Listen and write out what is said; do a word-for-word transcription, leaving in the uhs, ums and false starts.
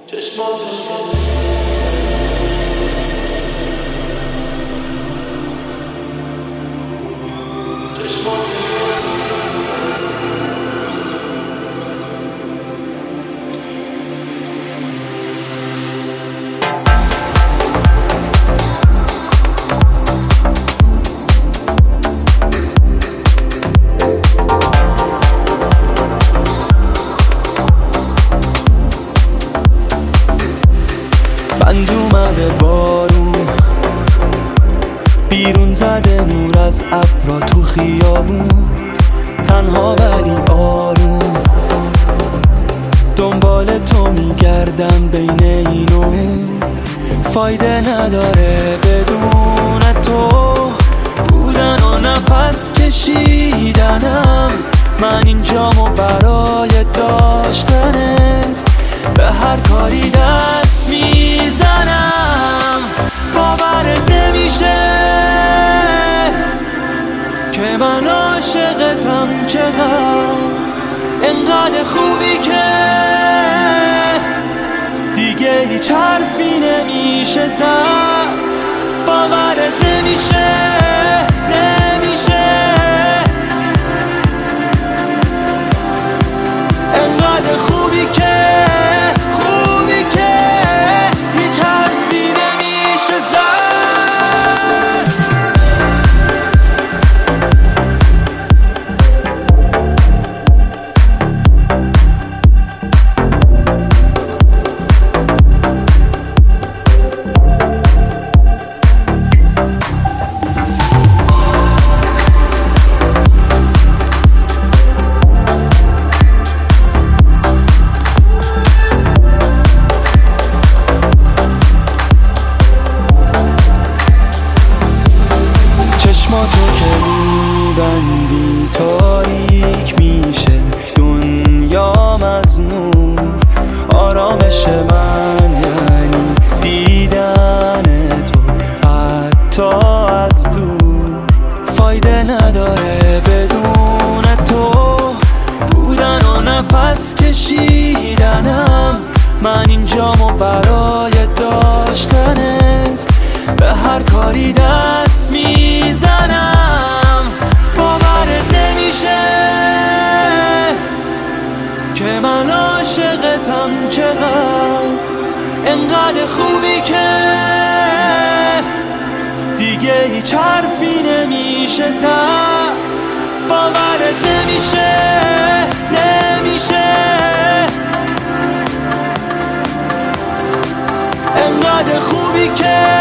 بند اومده بارون بیرون زده نور از ابرا تو خیابون، تنها ولی آروم دنبال تو میگردم بین این و اون. فایده نداره بدون تو بودن و نفس کشیدنم، من اینجامو برای داشتنت به هر کاری دست میزنم. باورت نمیشه که من عاشقتم، چقدر انقدر خوبی که دیگه هیچ حرفی نمیشه زد. باورت نمیشه نمیشه انقدر خوبی که خوبی که هیچ حرفی نمیشه زد. چشماتو که میبندی تاریک میشه دنیام از نور. آرامش من یعنی دیدن تو حتی از دور. فایده نداره بدون تو بودن و نفس کشیدنم، من اینجامو برای داشتنت به هر کاری دست میزنم. باورت نمیشه که من عاشقتم، چقدر انقدر خوبی که دیگه هیچ حرفی نمیشه زد. باورت نمیشه نمیشه انقدر خوبی که